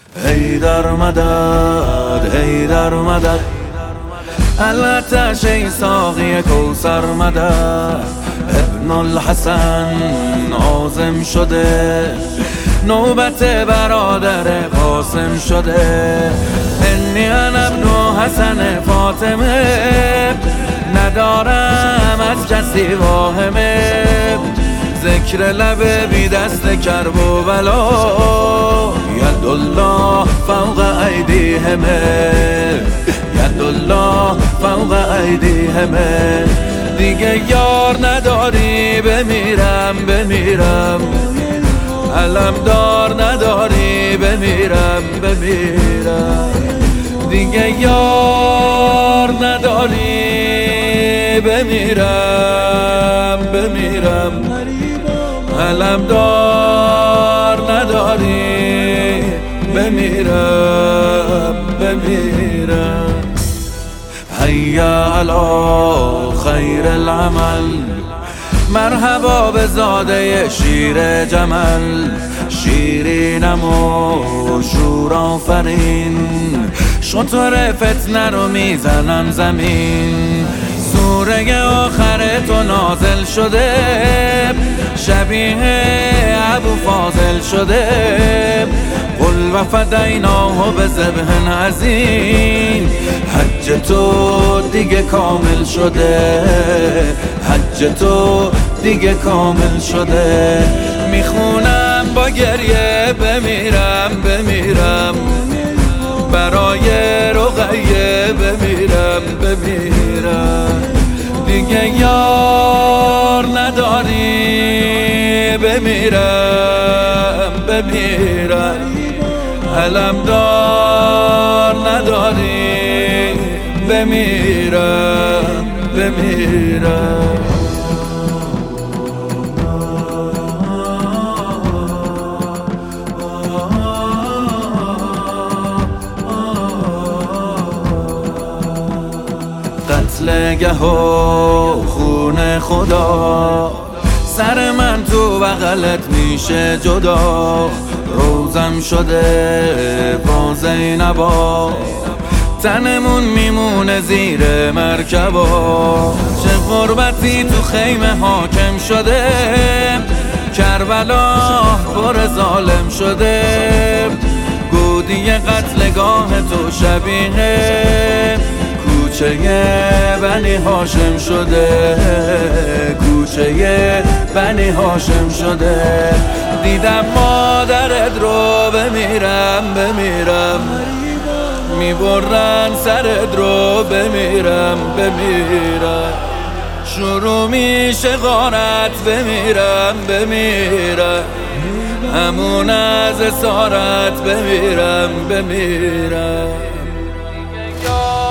حیدر مدد حیدر مدد، الاتش ای ساقی کوثر مدد. ابن الحسن عازم شده، نوبت برادر قاسم شده. انی انا ابن حسن فاطمه، ندارم از کسی واهمه. ذکر لب بی دست کرب و بلا، یدالله فوق ایدیهم، یدالله فوق ایدیهم. دیگه یار نداری بمیرم بمیرم، علمدار نداری بمیرم بمیرم. دیگه یار نداری بمیرم بمیرم، علمدار نداری بمیرم بمیرم. هیا علی خیر العمل، مرحبا به زاده شیر جمل. شیرینم و شور آفرین، شطور فتنه رو میزنم زمین. سوره آخر تو نازل شده، شبیه ابو فاضل شده. قل و فدیناه به ذبح عظیم، حج تو دیگه کامل شده، حج تو دیگه کامل شده. میخونم با گریه بمیرم بمیرم، برای رقیه بمیرم بمیرم. دیگه یار نداری بمیرم بمیرم، علمدار نداری بمیرم بمیرم. قتلگه و خون خدا، سر من تو بغلت میشه جدا. روزم شده با زینبا، تنمون میمونه زیر مرکبا. چه غربتی تو خیمه حاکم شده، کربلا پر ظالم شده. گودی قتلگاه تو شبیه کوچه بنی هاشم شده، کوچه بنی هاشم شده. دیدم مادرت رو بمیرم بمیرم، میبرن سرت رو بمیرم بمیرم. شروع میشه غارت بمیرم بمیرم، همون از اسارت بمیرم بمیرم.